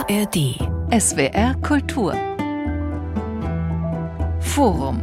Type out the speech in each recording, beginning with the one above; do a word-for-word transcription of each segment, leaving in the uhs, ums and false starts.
A R D. S W R Kultur. Forum.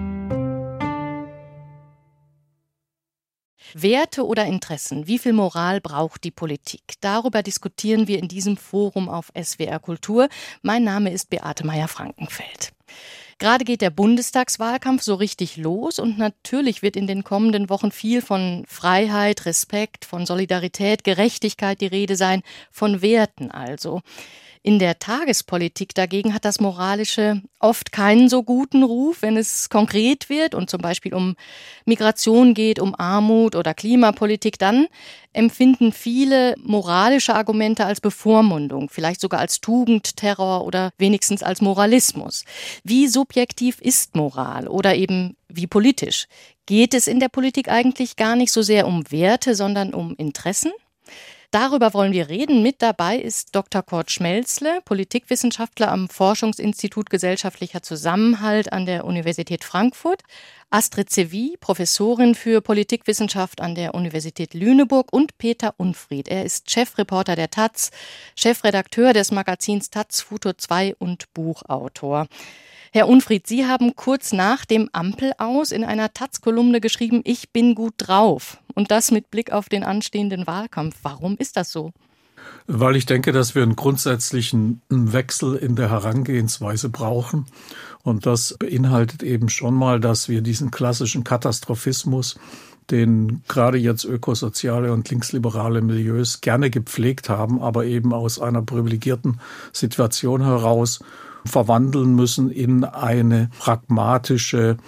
Werte oder Interessen? Wie viel Moral braucht die Politik? Darüber diskutieren wir in diesem Forum auf S W R Kultur. Mein Name ist Beate Meyer-Frankenfeld. Gerade geht der Bundestagswahlkampf so richtig los und natürlich wird in den kommenden Wochen viel von Freiheit, Respekt, von Solidarität, Gerechtigkeit die Rede sein, von Werten also. In der Tagespolitik dagegen hat das Moralische oft keinen so guten Ruf, wenn es konkret wird und zum Beispiel um Migration geht, um Armut oder Klimapolitik, dann empfinden viele moralische Argumente als Bevormundung, vielleicht sogar als Tugend, Terror oder wenigstens als Moralismus. Wie subjektiv ist Moral oder eben wie politisch? Geht es in der Politik eigentlich gar nicht so sehr um Werte, sondern um Interessen? Darüber wollen wir reden. Mit dabei ist Doktor Kurt Schmelzle, Politikwissenschaftler am Forschungsinstitut Gesellschaftlicher Zusammenhalt an der Universität Frankfurt, Astrid Sevy, Professorin für Politikwissenschaft an der Universität Lüneburg und Peter Unfried. Er ist Chefreporter der Taz, Chefredakteur des Magazins Taz Futur zwei und Buchautor. Herr Unfried, Sie haben kurz nach dem Ampelaus in einer Taz-Kolumne geschrieben, ich bin gut drauf. Und das mit Blick auf den anstehenden Wahlkampf. Warum ist das so? Weil ich denke, dass wir einen grundsätzlichen Wechsel in der Herangehensweise brauchen. Und das beinhaltet eben schon mal, dass wir diesen klassischen Katastrophismus, den gerade jetzt ökosoziale und linksliberale Milieus gerne gepflegt haben, aber eben aus einer privilegierten Situation heraus verwandeln müssen in eine pragmatische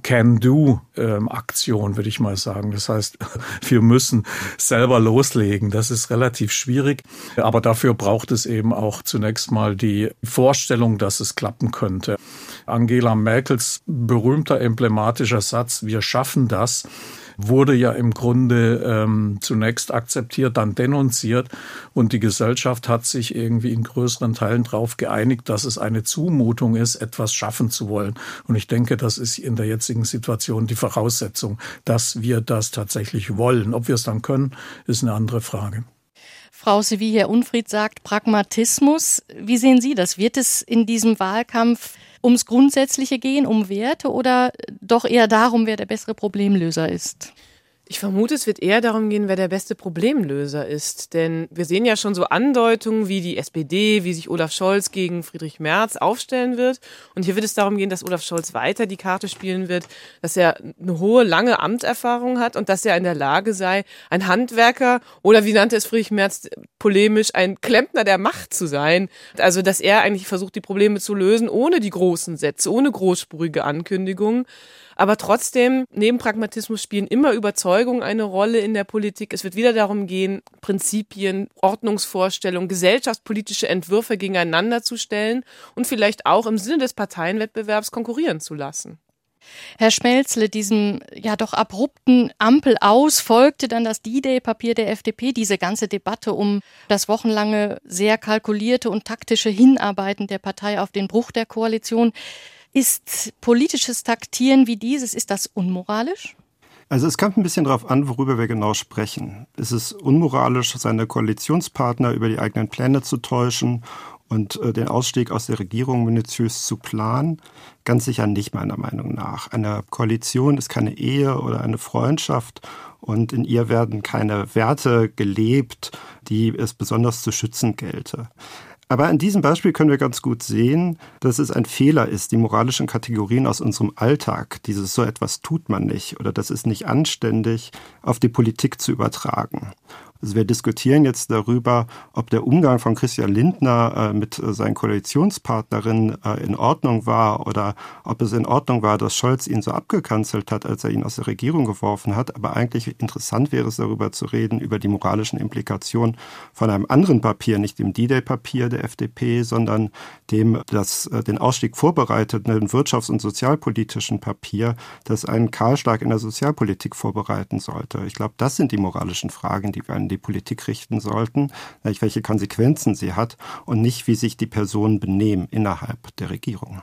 Can-Do-Aktion, würde ich mal sagen. Das heißt, wir müssen selber loslegen. Das ist relativ schwierig, aber dafür braucht es eben auch zunächst mal die Vorstellung, dass es klappen könnte. Angela Merkels berühmter emblematischer Satz, wir schaffen das, wurde ja im Grunde ähm, zunächst akzeptiert, dann denunziert und die Gesellschaft hat sich irgendwie in größeren Teilen darauf geeinigt, dass es eine Zumutung ist, etwas schaffen zu wollen. Und ich denke, das ist in der jetzigen Situation die Voraussetzung, dass wir das tatsächlich wollen. Ob wir es dann können, ist eine andere Frage. Frau Sevy, Herr Unfried sagt Pragmatismus. Wie sehen Sie das? Wird es in diesem Wahlkampf ums Grundsätzliche gehen, um Werte oder doch eher darum, wer der bessere Problemlöser ist? Ich vermute, es wird eher darum gehen, wer der beste Problemlöser ist. Denn wir sehen ja schon so Andeutungen wie die S P D, wie sich Olaf Scholz gegen Friedrich Merz aufstellen wird. Und hier wird es darum gehen, dass Olaf Scholz weiter die Karte spielen wird, dass er eine hohe, lange Amtserfahrung hat und dass er in der Lage sei, ein Handwerker oder wie nannte es Friedrich Merz polemisch, ein Klempner der Macht zu sein. Also dass er eigentlich versucht, die Probleme zu lösen, ohne die großen Sätze, ohne großspurige Ankündigungen. Aber trotzdem, neben Pragmatismus spielen immer Überzeugungen eine Rolle in der Politik. Es wird wieder darum gehen, Prinzipien, Ordnungsvorstellungen, gesellschaftspolitische Entwürfe gegeneinander zu stellen und vielleicht auch im Sinne des Parteienwettbewerbs konkurrieren zu lassen. Herr Schmelzle, diesem ja doch abrupten Ampelaus folgte dann das D-Day-Papier der F D P, diese ganze Debatte um das wochenlange sehr kalkulierte und taktische Hinarbeiten der Partei auf den Bruch der Koalition. Ist politisches Taktieren wie dieses, ist das unmoralisch? Also es kommt ein bisschen darauf an, worüber wir genau sprechen. Ist es unmoralisch, seine Koalitionspartner über die eigenen Pläne zu täuschen und äh, den Ausstieg aus der Regierung minutiös zu planen? Ganz sicher nicht, meiner Meinung nach. Eine Koalition ist keine Ehe oder eine Freundschaft und in ihr werden keine Werte gelebt, die es besonders zu schützen gelte. Aber an diesem Beispiel können wir ganz gut sehen, dass es ein Fehler ist, die moralischen Kategorien aus unserem Alltag, dieses so etwas tut man nicht oder das ist nicht anständig, auf die Politik zu übertragen. Also wir diskutieren jetzt darüber, ob der Umgang von Christian Lindner äh, mit äh, seinen Koalitionspartnerinnen äh, in Ordnung war oder ob es in Ordnung war, dass Scholz ihn so abgekanzelt hat, als er ihn aus der Regierung geworfen hat. Aber eigentlich interessant wäre es, darüber zu reden, über die moralischen Implikationen von einem anderen Papier, nicht dem D-Day-Papier der F D P, sondern dem das äh, den Ausstieg vorbereitenden wirtschafts- und sozialpolitischen Papier, das einen Kahlschlag in der Sozialpolitik vorbereiten sollte. Ich glaube, das sind die moralischen Fragen, die wir an die Politik richten sollten, welche Konsequenzen sie hat und nicht, wie sich die Personen benehmen innerhalb der Regierung.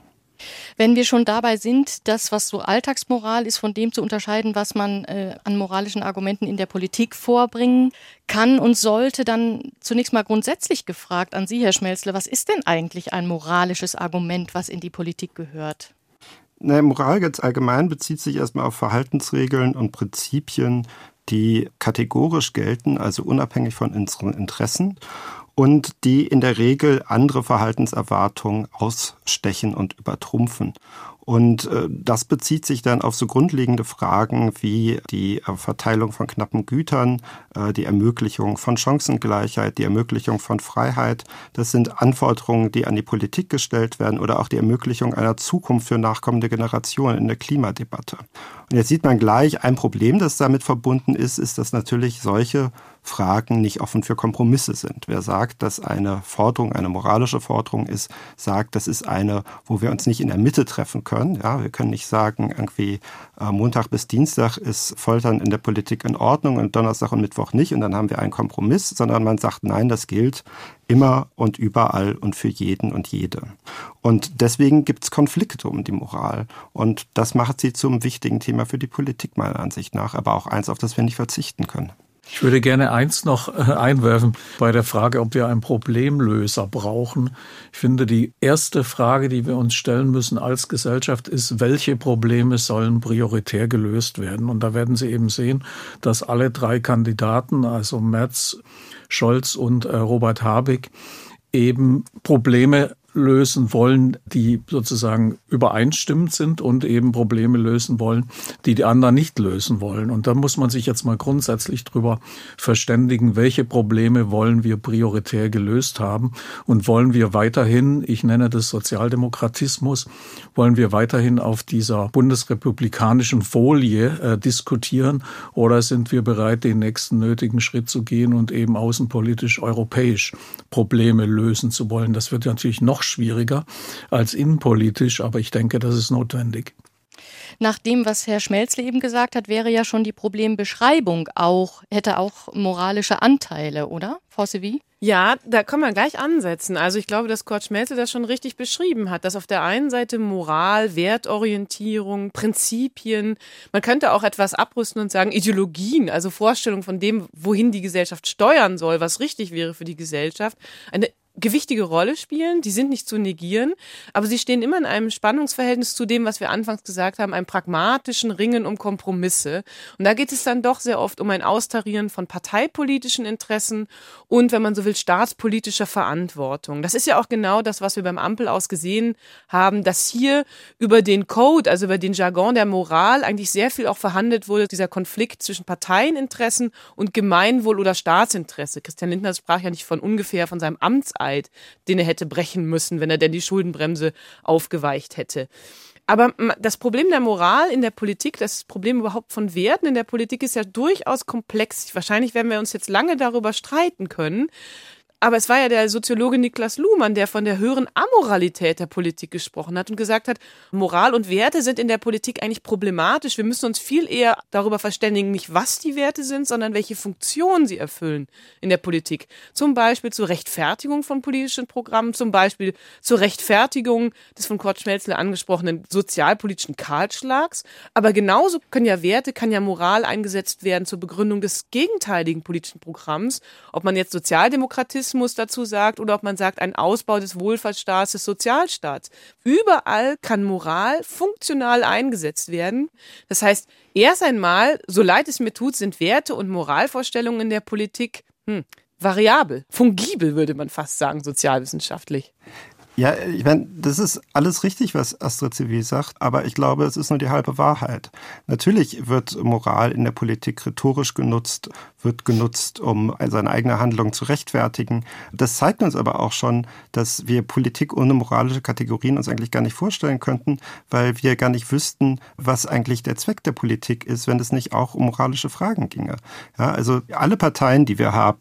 Wenn wir schon dabei sind, das, was so Alltagsmoral ist, von dem zu unterscheiden, was man äh, an moralischen Argumenten in der Politik vorbringen kann und sollte, dann zunächst mal grundsätzlich gefragt an Sie, Herr Schmelzle, was ist denn eigentlich ein moralisches Argument, was in die Politik gehört? Na, Moral ganz allgemein bezieht sich erstmal auf Verhaltensregeln und Prinzipien, die kategorisch gelten, also unabhängig von unseren Interessen und die in der Regel andere Verhaltenserwartungen ausstechen und übertrumpfen. Und äh, das bezieht sich dann auf so grundlegende Fragen wie die äh, Verteilung von knappen Gütern, äh, die Ermöglichung von Chancengleichheit, die Ermöglichung von Freiheit. Das sind Anforderungen, die an die Politik gestellt werden oder auch die Ermöglichung einer Zukunft für nachkommende Generationen in der Klimadebatte. Und jetzt sieht man gleich, ein Problem, das damit verbunden ist, ist, dass natürlich solche Fragen nicht offen für Kompromisse sind. Wer sagt, dass eine Forderung, eine moralische Forderung ist, sagt, das ist eine, wo wir uns nicht in der Mitte treffen können. Ja, wir können nicht sagen, irgendwie äh, Montag bis Dienstag ist Foltern in der Politik in Ordnung und Donnerstag und Mittwoch nicht und dann haben wir einen Kompromiss, sondern man sagt, nein, das gilt immer und überall und für jeden und jede. Und deswegen gibt es Konflikte um die Moral. Und das macht sie zum wichtigen Thema für die Politik meiner Ansicht nach, aber auch eins, auf das wir nicht verzichten können. Ich würde gerne eins noch einwerfen bei der Frage, ob wir einen Problemlöser brauchen. Ich finde, die erste Frage, die wir uns stellen müssen als Gesellschaft, ist, welche Probleme sollen prioritär gelöst werden? Und da werden Sie eben sehen, dass alle drei Kandidaten, also Merz, Scholz und äh, Robert Habeck, eben Probleme lösen wollen, die sozusagen übereinstimmend sind und eben Probleme lösen wollen, die die anderen nicht lösen wollen. Und da muss man sich jetzt mal grundsätzlich drüber verständigen, welche Probleme wollen wir prioritär gelöst haben und wollen wir weiterhin, ich nenne das Sozialdemokratismus, wollen wir weiterhin auf dieser bundesrepublikanischen Folie äh, diskutieren oder sind wir bereit, den nächsten nötigen Schritt zu gehen und eben außenpolitisch europäisch Probleme lösen zu wollen? Das wird natürlich noch schwieriger als innenpolitisch, aber ich denke, das ist notwendig. Nach dem, was Herr Schmelzle eben gesagt hat, wäre ja schon die Problembeschreibung auch, hätte auch moralische Anteile, oder, Frau Sevy? Ja, da kann man gleich ansetzen. Also ich glaube, dass Kurt Schmelzle das schon richtig beschrieben hat, dass auf der einen Seite Moral, Wertorientierung, Prinzipien, man könnte auch etwas abrüsten und sagen Ideologien, also Vorstellungen von dem, wohin die Gesellschaft steuern soll, was richtig wäre für die Gesellschaft, eine gewichtige Rolle spielen, die sind nicht zu negieren, aber sie stehen immer in einem Spannungsverhältnis zu dem, was wir anfangs gesagt haben, einem pragmatischen Ringen um Kompromisse. Und da geht es dann doch sehr oft um ein Austarieren von parteipolitischen Interessen und, wenn man so will, staatspolitischer Verantwortung. Das ist ja auch genau das, was wir beim Ampelaus gesehen haben, dass hier über den Code, also über den Jargon der Moral eigentlich sehr viel auch verhandelt wurde, dieser Konflikt zwischen Parteieninteressen und Gemeinwohl- oder Staatsinteresse. Christian Lindner sprach ja nicht von ungefähr von seinem Amtseid, den er hätte brechen müssen, wenn er denn die Schuldenbremse aufgeweicht hätte. Aber das Problem der Moral in der Politik, das Problem überhaupt von Werten in der Politik ist ja durchaus komplex. Wahrscheinlich werden wir uns jetzt lange darüber streiten können. Aber es war ja der Soziologe Niklas Luhmann, der von der höheren Amoralität der Politik gesprochen hat und gesagt hat, Moral und Werte sind in der Politik eigentlich problematisch. Wir müssen uns viel eher darüber verständigen, nicht was die Werte sind, sondern welche Funktion sie erfüllen in der Politik. Zum Beispiel zur Rechtfertigung von politischen Programmen, zum Beispiel zur Rechtfertigung des von Kurt Schmelzle angesprochenen sozialpolitischen Kahlschlags. Aber genauso können ja Werte, kann ja Moral eingesetzt werden zur Begründung des gegenteiligen politischen Programms. Ob man jetzt Sozialdemokratismus dazu sagt oder ob man sagt, ein Ausbau des Wohlfahrtsstaats, des Sozialstaats. Überall kann Moral funktional eingesetzt werden. Das heißt, erst einmal, so leid es mir tut, sind Werte und Moralvorstellungen in der Politik hm, variabel, fungibel, würde man fast sagen, sozialwissenschaftlich. Ja, ich meine, das ist alles richtig, was Astrid Sevy sagt, aber ich glaube, es ist nur die halbe Wahrheit. Natürlich wird Moral in der Politik rhetorisch genutzt, wird genutzt, um seine eigene Handlung zu rechtfertigen. Das zeigt uns aber auch schon, dass wir Politik ohne moralische Kategorien uns eigentlich gar nicht vorstellen könnten, weil wir gar nicht wüssten, was eigentlich der Zweck der Politik ist, wenn es nicht auch um moralische Fragen ginge. Ja, also alle Parteien, die wir haben,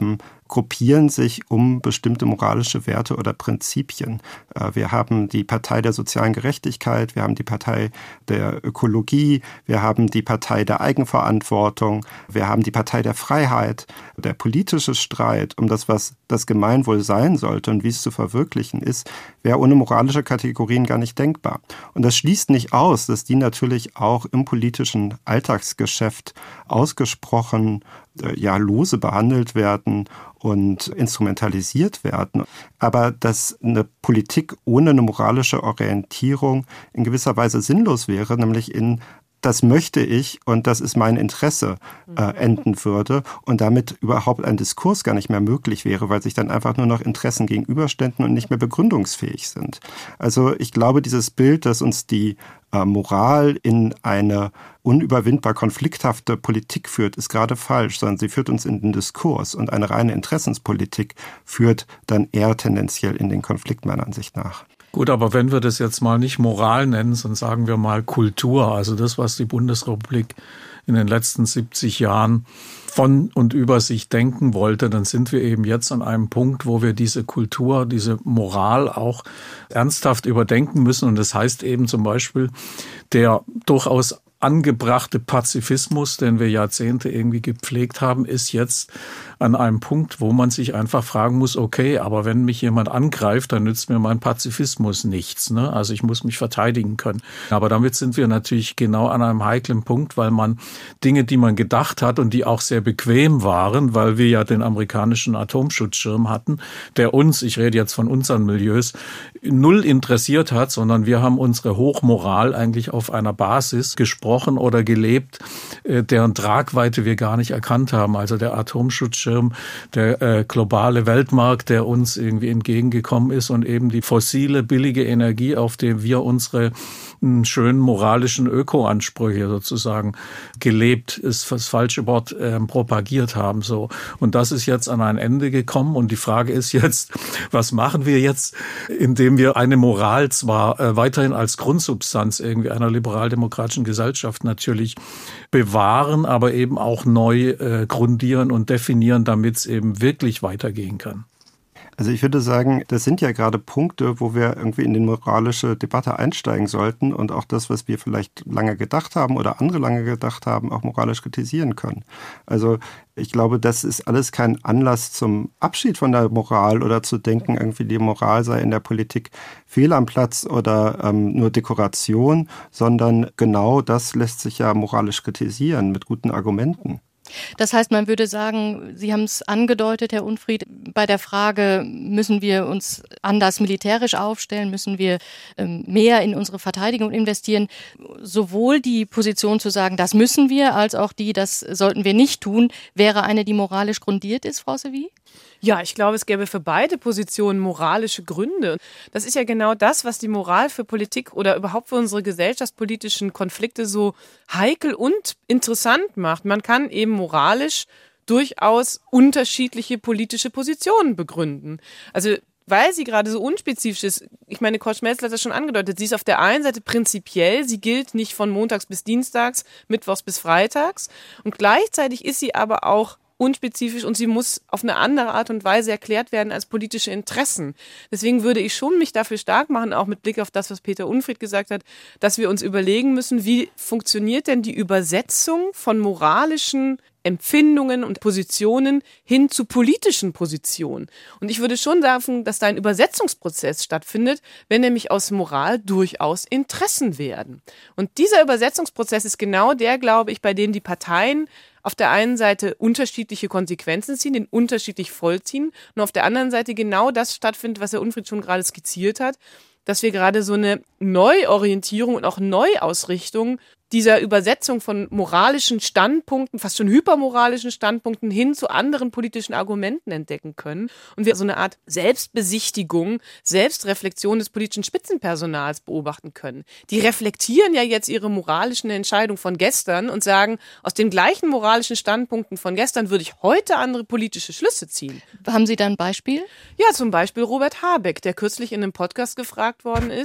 gruppieren sich um bestimmte moralische Werte oder Prinzipien. Wir haben die Partei der sozialen Gerechtigkeit, wir haben die Partei der Ökologie, wir haben die Partei der Eigenverantwortung, wir haben die Partei der Freiheit. Der politische Streit um das, was das Gemeinwohl sein sollte und wie es zu verwirklichen ist, wäre ohne moralische Kategorien gar nicht denkbar. Und das schließt nicht aus, dass die natürlich auch im politischen Alltagsgeschäft ausgesprochen ja lose behandelt werden und instrumentalisiert werden. Aber dass eine Politik ohne eine moralische Orientierung in gewisser Weise sinnlos wäre, nämlich in das möchte ich und das ist mein Interesse äh, enden würde und damit überhaupt ein Diskurs gar nicht mehr möglich wäre, weil sich dann einfach nur noch Interessen gegenüberständen und nicht mehr begründungsfähig sind. Also ich glaube, dieses Bild, dass uns die äh, Moral in eine unüberwindbar konflikthafte Politik führt, ist gerade falsch, sondern sie führt uns in den Diskurs und eine reine Interessenspolitik führt dann eher tendenziell in den Konflikt meiner Ansicht nach. Gut, aber wenn wir das jetzt mal nicht Moral nennen, sondern sagen wir mal Kultur, also das, was die Bundesrepublik in den letzten siebzig Jahren von und über sich denken wollte, dann sind wir eben jetzt an einem Punkt, wo wir diese Kultur, diese Moral auch ernsthaft überdenken müssen. Und das heißt eben zum Beispiel, der durchaus angebrachte Pazifismus, den wir Jahrzehnte irgendwie gepflegt haben, ist jetzt an einem Punkt, wo man sich einfach fragen muss, okay, aber wenn mich jemand angreift, dann nützt mir mein Pazifismus nichts, ne? Also ich muss mich verteidigen können. Aber damit sind wir natürlich genau an einem heiklen Punkt, weil man Dinge, die man gedacht hat und die auch sehr bequem waren, weil wir ja den amerikanischen Atomschutzschirm hatten, der uns, ich rede jetzt von unseren Milieus, null interessiert hat, sondern wir haben unsere Hochmoral eigentlich auf einer Basis gesprochen oder gelebt, deren Tragweite wir gar nicht erkannt haben. Also der Atomschutzschirm, der äh, globale Weltmarkt, der uns irgendwie entgegengekommen ist und eben die fossile, billige Energie, auf der wir unsere m, schönen moralischen Ökoansprüche sozusagen gelebt, ist das falsche Wort, äh, propagiert haben. So. Und das ist jetzt an ein Ende gekommen. Und die Frage ist jetzt, was machen wir jetzt, indem wir eine Moral zwar äh, weiterhin als Grundsubstanz irgendwie einer liberal-demokratischen Gesellschaft natürlich bewahren, aber eben auch neu äh, grundieren und definieren, damit es eben wirklich weitergehen kann. Also ich würde sagen, das sind ja gerade Punkte, wo wir irgendwie in die moralische Debatte einsteigen sollten und auch das, was wir vielleicht lange gedacht haben oder andere lange gedacht haben, auch moralisch kritisieren können. Also ich glaube, das ist alles kein Anlass zum Abschied von der Moral oder zu denken, irgendwie die Moral sei in der Politik fehl am Platz oder ähm, nur Dekoration, sondern genau das lässt sich ja moralisch kritisieren mit guten Argumenten. Das heißt, man würde sagen, Sie haben es angedeutet, Herr Unfried, bei der Frage, müssen wir uns anders militärisch aufstellen, müssen wir ähm, mehr in unsere Verteidigung investieren, sowohl die Position zu sagen, das müssen wir, als auch die, das sollten wir nicht tun, wäre eine, die moralisch grundiert ist, Frau Sevy? Ja, ich glaube, es gäbe für beide Positionen moralische Gründe. Das ist ja genau das, was die Moral für Politik oder überhaupt für unsere gesellschaftspolitischen Konflikte so heikel und interessant macht. Man kann eben moralisch durchaus unterschiedliche politische Positionen begründen. Also weil sie gerade so unspezifisch ist, ich meine, Kurt Schmelzler hat das schon angedeutet, sie ist auf der einen Seite prinzipiell, sie gilt nicht von montags bis dienstags, mittwochs bis freitags und gleichzeitig ist sie aber auch unspezifisch und sie muss auf eine andere Art und Weise erklärt werden als politische Interessen. Deswegen würde ich schon mich dafür stark machen, auch mit Blick auf das, was Peter Unfried gesagt hat, dass wir uns überlegen müssen, wie funktioniert denn die Übersetzung von moralischen Empfindungen und Positionen hin zu politischen Positionen. Und ich würde schon sagen, dass da ein Übersetzungsprozess stattfindet, wenn nämlich aus Moral durchaus Interessen werden. Und dieser Übersetzungsprozess ist genau der, glaube ich, bei dem die Parteien auf der einen Seite unterschiedliche Konsequenzen ziehen, den unterschiedlich vollziehen und auf der anderen Seite genau das stattfindet, was Herr Unfried schon gerade skizziert hat, dass wir gerade so eine Neuorientierung und auch Neuausrichtung dieser Übersetzung von moralischen Standpunkten, fast schon hypermoralischen Standpunkten hin zu anderen politischen Argumenten entdecken können und wir so eine Art Selbstbesichtigung, Selbstreflexion des politischen Spitzenpersonals beobachten können. Die reflektieren ja jetzt ihre moralischen Entscheidungen von gestern und sagen, aus den gleichen moralischen Standpunkten von gestern würde ich heute andere politische Schlüsse ziehen. Haben Sie da ein Beispiel? Ja, zum Beispiel Robert Habeck, der kürzlich in einem Podcast gefragt worden ist,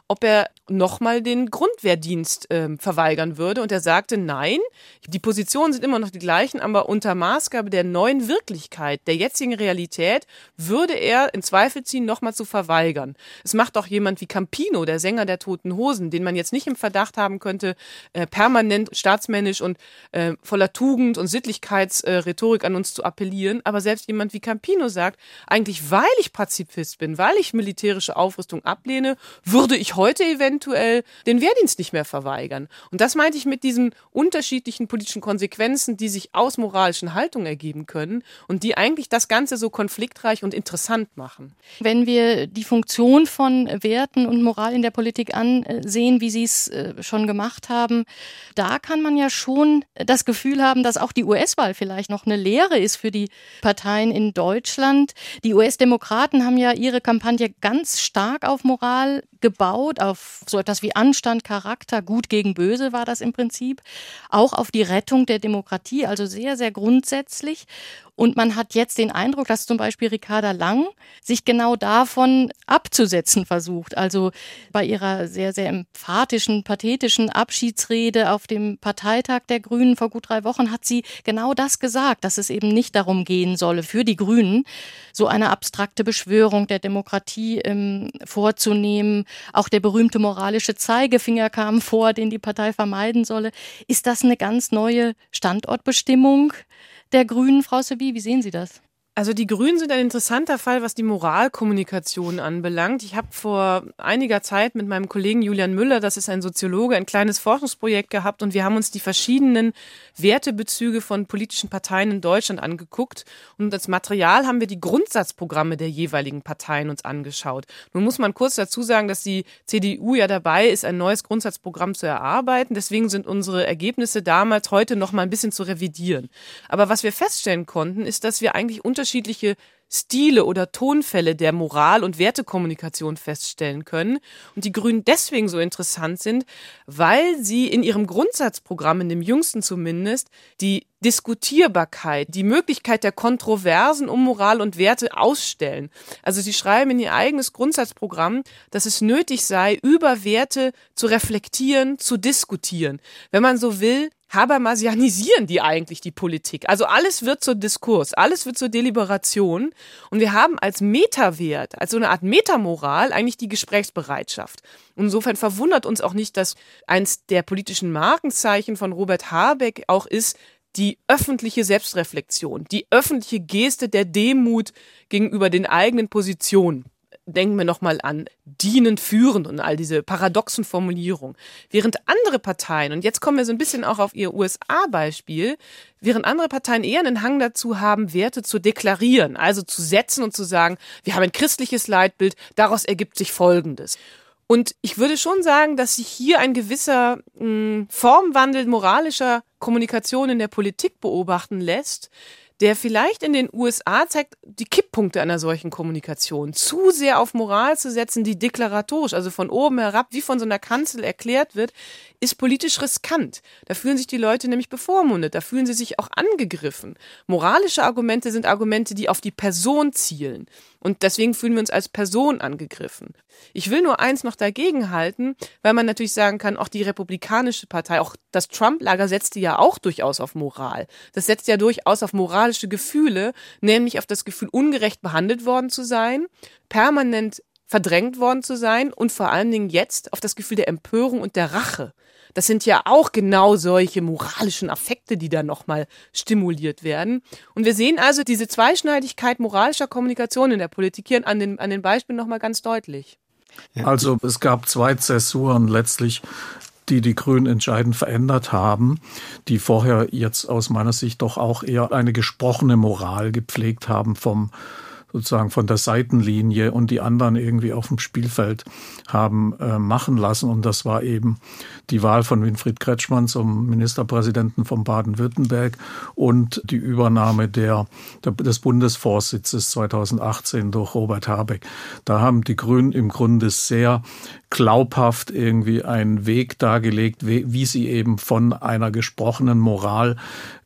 ob er nochmal den Grundwehrdienst äh, verweigern würde. Und er sagte, nein, die Positionen sind immer noch die gleichen, aber unter Maßgabe der neuen Wirklichkeit, der jetzigen Realität, würde er in Zweifel ziehen, nochmal zu verweigern. Es macht auch jemand wie Campino, der Sänger der Toten Hosen, den man jetzt nicht im Verdacht haben könnte, äh, permanent staatsmännisch und äh, voller Tugend und Sittlichkeitsrhetorik äh, an uns zu appellieren. Aber selbst jemand wie Campino sagt, eigentlich weil ich Pazifist bin, weil ich militärische Aufrüstung ablehne, würde ich heute eventuell den Wehrdienst nicht mehr verweigern. Und das meinte ich mit diesen unterschiedlichen politischen Konsequenzen, die sich aus moralischen Haltungen ergeben können und die eigentlich das Ganze so konfliktreich und interessant machen. Wenn wir die Funktion von Werten und Moral in der Politik ansehen, wie Sie es schon gemacht haben, da kann man ja schon das Gefühl haben, dass auch die U S-Wahl vielleicht noch eine Lehre ist für die Parteien in Deutschland. Die U S-Demokraten haben ja ihre Kampagne ganz stark auf Moral gebaut, auf so etwas wie Anstand, Charakter, Gut gegen Böse war das im Prinzip, auch auf die Rettung der Demokratie, also sehr, sehr grundsätzlich. Und man hat jetzt den Eindruck, dass zum Beispiel Ricarda Lang sich genau davon abzusetzen versucht. Also bei ihrer sehr, sehr emphatischen, pathetischen Abschiedsrede auf dem Parteitag der Grünen vor gut drei Wochen hat sie genau das gesagt, dass es eben nicht darum gehen solle, für die Grünen so eine abstrakte Beschwörung der Demokratie ähm, vorzunehmen. Auch der berühmte moralische Zeigefinger kam vor, den die Partei vermeiden solle. Ist das eine ganz neue Standortbestimmung der Grünen, Frau Sevy? Wie sehen Sie das? Also die Grünen sind ein interessanter Fall, was die Moralkommunikation anbelangt. Ich habe vor einiger Zeit mit meinem Kollegen Julian Müller, das ist ein Soziologe, ein kleines Forschungsprojekt gehabt und wir haben uns die verschiedenen Wertebezüge von politischen Parteien in Deutschland angeguckt und als Material haben wir die Grundsatzprogramme der jeweiligen Parteien uns angeschaut. Nun muss man kurz dazu sagen, dass die C D U ja dabei ist, ein neues Grundsatzprogramm zu erarbeiten. Deswegen sind unsere Ergebnisse damals heute noch mal ein bisschen zu revidieren. Aber was wir feststellen konnten, ist, dass wir eigentlich unterschiedliche unterschiedliche Stile oder Tonfälle der Moral- und Wertekommunikation feststellen können und die Grünen deswegen so interessant sind, weil sie in ihrem Grundsatzprogramm, in dem jüngsten zumindest, die Diskutierbarkeit, die Möglichkeit der Kontroversen um Moral und Werte ausstellen. Also sie schreiben in ihr eigenes Grundsatzprogramm, dass es nötig sei, über Werte zu reflektieren, zu diskutieren. Wenn man so will, habermasianisieren die eigentlich die Politik. Also alles wird zur Diskurs, alles wird zur Deliberation und wir haben als Metawert, als so eine Art Metamoral eigentlich die Gesprächsbereitschaft. Insofern verwundert uns auch nicht, dass eins der politischen Markenzeichen von Robert Habeck auch ist, die öffentliche Selbstreflexion, die öffentliche Geste der Demut gegenüber den eigenen Positionen. Denken wir nochmal an dienend, führend und all diese paradoxen Formulierungen. Während andere Parteien, und jetzt kommen wir so ein bisschen auch auf ihr U S A-Beispiel, während andere Parteien eher einen Hang dazu haben, Werte zu deklarieren, also zu setzen und zu sagen, wir haben ein christliches Leitbild, daraus ergibt sich Folgendes. Und ich würde schon sagen, dass sich hier ein gewisser mh, Formwandel moralischer Kommunikation in der Politik beobachten lässt, der vielleicht in den U S A zeigt, die Kipppunkte einer solchen Kommunikation. Zu sehr auf Moral zu setzen, die deklaratorisch, also von oben herab, wie von so einer Kanzel erklärt wird, ist politisch riskant. Da fühlen sich die Leute nämlich bevormundet, da fühlen sie sich auch angegriffen. Moralische Argumente sind Argumente, die auf die Person zielen. Und deswegen fühlen wir uns als Person angegriffen. Ich will nur eins noch dagegen halten, weil man natürlich sagen kann, auch die Republikanische Partei, auch das Trump-Lager setzte ja auch durchaus auf Moral. Das setzt ja durchaus auf moralische Gefühle, nämlich auf das Gefühl, ungerecht behandelt worden zu sein, permanent verdrängt worden zu sein und vor allen Dingen jetzt auf das Gefühl der Empörung und der Rache. Das sind ja auch genau solche moralischen Affekte, die da nochmal stimuliert werden. Und wir sehen also diese Zweischneidigkeit moralischer Kommunikation in der Politik hier an den, an den Beispielen nochmal ganz deutlich. Also es gab zwei Zäsuren letztlich, die die Grünen entscheidend verändert haben, die vorher jetzt aus meiner Sicht doch auch eher eine gesprochene Moral gepflegt haben vom sozusagen von der Seitenlinie und die anderen irgendwie auf dem Spielfeld haben äh, machen lassen. Und das war eben die Wahl von Winfried Kretschmann zum Ministerpräsidenten von Baden-Württemberg und die Übernahme der, der, des Bundesvorsitzes zweitausendachtzehn durch Robert Habeck. Da haben die Grünen im Grunde sehr glaubhaft irgendwie einen Weg dargelegt, wie, wie sie eben von einer gesprochenen Moral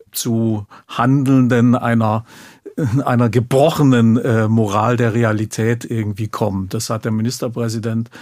zu Handelnden einer einer gebrochenen äh, Moral der Realität irgendwie kommen. Das hat der Ministerpräsident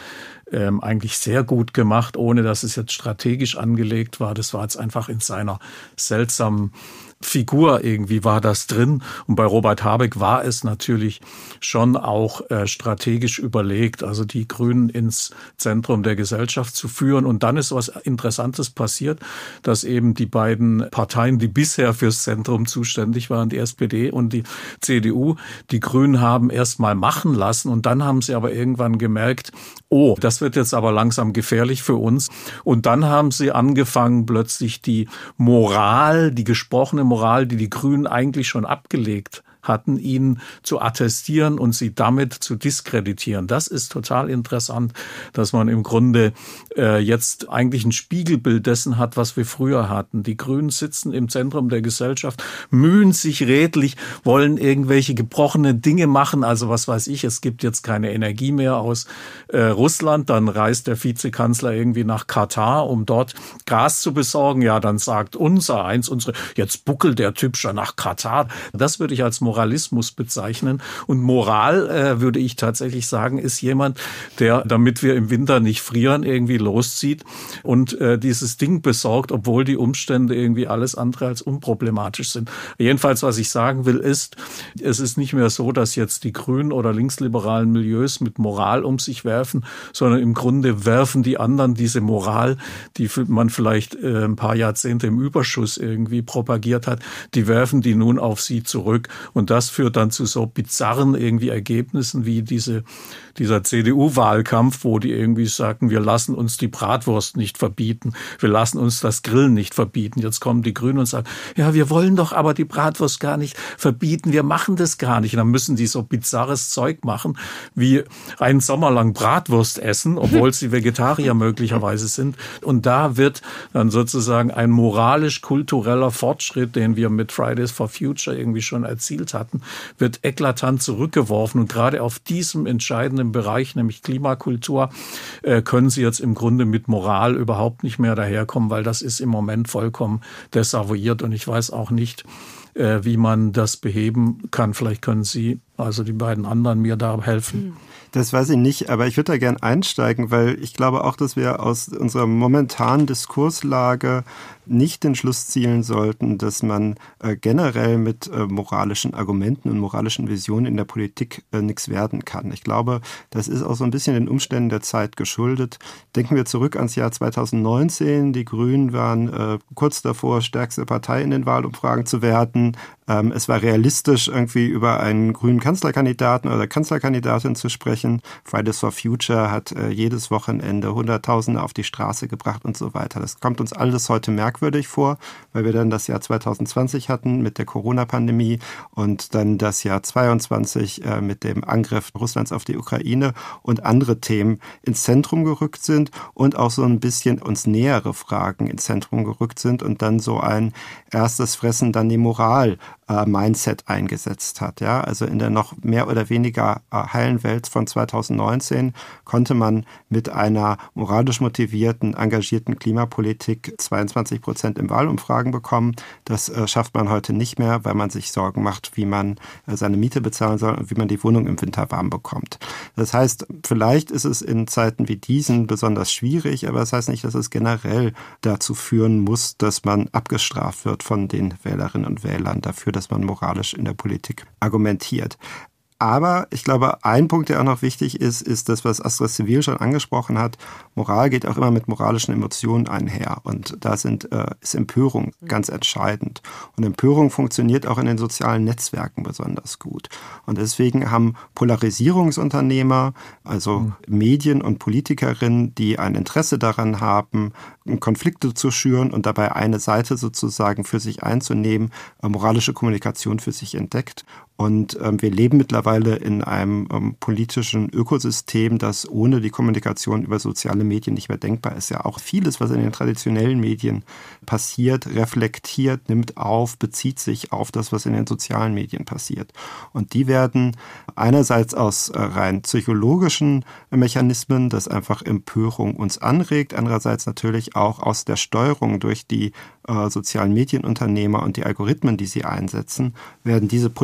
ähm, eigentlich sehr gut gemacht, ohne dass es jetzt strategisch angelegt war. Das war jetzt einfach in seiner seltsamen Figur irgendwie war das drin. Und bei Robert Habeck war es natürlich schon auch äh, strategisch überlegt, also die Grünen ins Zentrum der Gesellschaft zu führen. Und dann ist was Interessantes passiert, dass eben die beiden Parteien, die bisher fürs Zentrum zuständig waren, die S P D und die C D U, die Grünen haben erst mal machen lassen. Und dann haben sie aber irgendwann gemerkt, oh, das wird jetzt aber langsam gefährlich für uns. Und dann haben sie angefangen, plötzlich die Moral, die gesprochene Moral, die die Grünen eigentlich schon abgelegt hatten, ihnen zu attestieren und sie damit zu diskreditieren. Das ist total interessant, dass man im Grunde äh, jetzt eigentlich ein Spiegelbild dessen hat, was wir früher hatten. Die Grünen sitzen im Zentrum der Gesellschaft, mühen sich redlich, wollen irgendwelche gebrochene Dinge machen. Also was weiß ich, es gibt jetzt keine Energie mehr aus äh, Russland. Dann reist der Vizekanzler irgendwie nach Katar, um dort Gas zu besorgen. Ja, dann sagt unser eins, unsere, jetzt buckelt der Typ schon nach Katar. Das würde ich als Moralismus bezeichnen. Und Moral, äh, würde ich tatsächlich sagen, ist jemand, der, damit wir im Winter nicht frieren, irgendwie loszieht und äh, dieses Ding besorgt, obwohl die Umstände irgendwie alles andere als unproblematisch sind. Jedenfalls, was ich sagen will, ist, es ist nicht mehr so, dass jetzt die grünen oder linksliberalen Milieus mit Moral um sich werfen, sondern im Grunde werfen die anderen diese Moral, die man vielleicht äh, ein paar Jahrzehnte im Überschuss irgendwie propagiert hat, die werfen die nun auf sie zurück. Und das führt dann zu so bizarren irgendwie Ergebnissen wie diese, dieser C D U-Wahlkampf, wo die irgendwie sagten, wir lassen uns die Bratwurst nicht verbieten, wir lassen uns das Grillen nicht verbieten. Jetzt kommen die Grünen und sagen, ja, wir wollen doch aber die Bratwurst gar nicht verbieten, wir machen das gar nicht. Und dann müssen die so bizarres Zeug machen, wie einen Sommer lang Bratwurst essen, obwohl sie Vegetarier möglicherweise sind. Und da wird dann sozusagen ein moralisch-kultureller Fortschritt, den wir mit Fridays for Future irgendwie schon erzielt hatten, wird eklatant zurückgeworfen. Und gerade auf diesem entscheidenden Bereich, nämlich Klimakultur, äh, können sie jetzt im Grunde mit Moral überhaupt nicht mehr daherkommen, weil das ist im Moment vollkommen desavouiert. Und ich weiß auch nicht, äh, wie man das beheben kann. Vielleicht können Sie, also die beiden anderen, mir da helfen. Das weiß ich nicht, aber ich würde da gern einsteigen, weil ich glaube auch, dass wir aus unserer momentanen Diskurslage nicht den Schluss zielen sollten, dass man äh, generell mit äh, moralischen Argumenten und moralischen Visionen in der Politik äh, nichts werden kann. Ich glaube, das ist auch so ein bisschen den Umständen der Zeit geschuldet. Denken wir zurück ans Jahr zweitausendneunzehn. Die Grünen waren äh, kurz davor, stärkste Partei in den Wahlumfragen zu werden. Ähm, es war realistisch, irgendwie über einen grünen Kanzlerkandidaten oder Kanzlerkandidatin zu sprechen. Fridays for Future hat äh, jedes Wochenende Hunderttausende auf die Straße gebracht und so weiter. Das kommt uns alles heute merkwürdig vor, weil wir dann das Jahr zweitausendzwanzig hatten mit der Corona-Pandemie und dann das Jahr zweiundzwanzig äh, mit dem Angriff Russlands auf die Ukraine und andere Themen ins Zentrum gerückt sind und auch so ein bisschen uns nähere Fragen ins Zentrum gerückt sind und dann so ein erstes Fressen dann die Moral äh, Mindset eingesetzt hat. Ja, also in der noch mehr oder weniger äh, heilen Welt von zweitausendneunzehn konnte man mit einer moralisch motivierten, engagierten Klimapolitik zweiundzwanzig Prozent im Wahlumfragen bekommen. Das äh, schafft man heute nicht mehr, weil man sich Sorgen macht, wie man äh, seine Miete bezahlen soll und wie man die Wohnung im Winter warm bekommt. Das heißt, vielleicht ist es in Zeiten wie diesen besonders schwierig, aber das heißt nicht, dass es generell dazu führen muss, dass man abgestraft wird von den Wählerinnen und Wählern dafür, dass man moralisch in der Politik argumentiert. Aber ich glaube, ein Punkt, der auch noch wichtig ist, ist das, was Astrid Civil schon angesprochen hat. Moral geht auch immer mit moralischen Emotionen einher. Und da sind, äh, ist Empörung ganz entscheidend. Und Empörung funktioniert auch in den sozialen Netzwerken besonders gut. Und deswegen haben Polarisierungsunternehmer, also mhm. Medien und Politikerinnen, die ein Interesse daran haben, Konflikte zu schüren und dabei eine Seite sozusagen für sich einzunehmen, äh, moralische Kommunikation für sich entdeckt. Und ähm, wir leben mittlerweile in einem ähm, politischen Ökosystem, das ohne die Kommunikation über soziale Medien nicht mehr denkbar ist. Ja, auch vieles, was in den traditionellen Medien passiert, reflektiert, nimmt auf, bezieht sich auf das, was in den sozialen Medien passiert. Und die werden einerseits aus äh, rein psychologischen Mechanismen, das einfach Empörung uns anregt, andererseits natürlich auch aus der Steuerung durch die äh, sozialen Medienunternehmer und die Algorithmen, die sie einsetzen, werden diese Polarisierung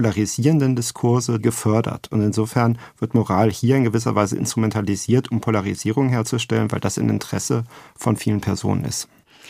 polarisierenden Diskurse gefördert. Und insofern wird Moral hier in gewisser Weise instrumentalisiert, um Polarisierung herzustellen, weil das im Interesse von vielen Personen ist.